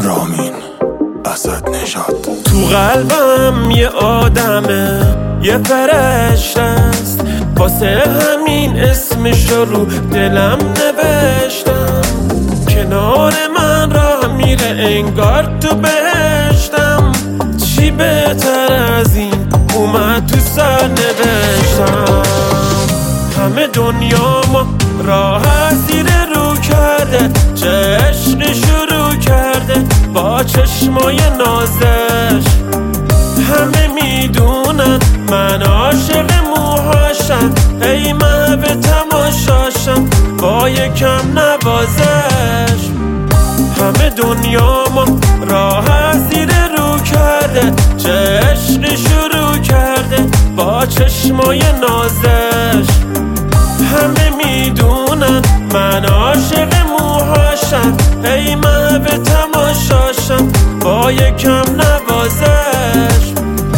رامین اسد نژاد. تو قلبم یه آدمه، یه فرشته است، واسه همین اسمشو رو دلم نوشتم. کنار من راه میره انگار تو بهشتم. چی بهتر از این اومد تو سر نوشتم. همه دنیا ما راه زیر رو کرده، چه عشقی شروع کرده با چشمای نازش. همه میدونن من عاشق موهاشم، ای محو تماشاشم با یکم نوازش. همه دنیا ما راه زیر رو کرده، چه عشقی شروع کرده با چشمای نازش. همه میدونن من عاشق موهاشم، ای محو تماشاشم با یکم نوازش.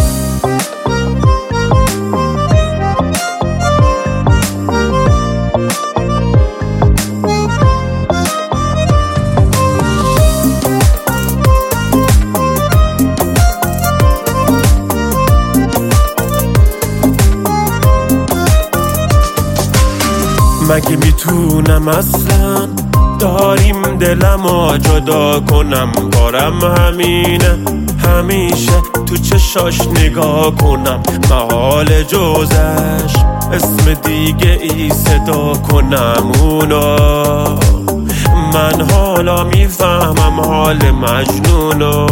مگه میتونم اصلا داریم دلمو جدا کنم؟ کارم همینه، همیشه تو چشاش نگاه کنم، محال جزش اسم دیگه ای صدا کنم اونا. من حالا میفهمم حال مجنونو.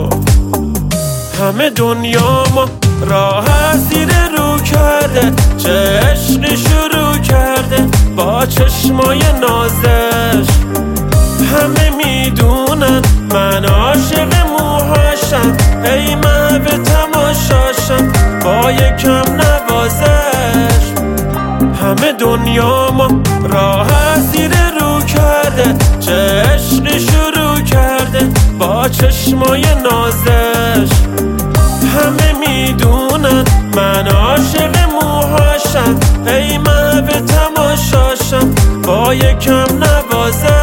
همه دنیا ما راه زیر رو کرده، چه عشقی شروع کرده با چشمای نازش. همه میدونن من عاشق موهاشم، ای محو تماشاشم با یکم نوازش. همه دنیا ما راه زیر رو کرده، چه عشقی شروع کرده با چشمای نازش. همه میدونن من عاشق موهاشم، ای محو تماشاشم با یکم نوازش.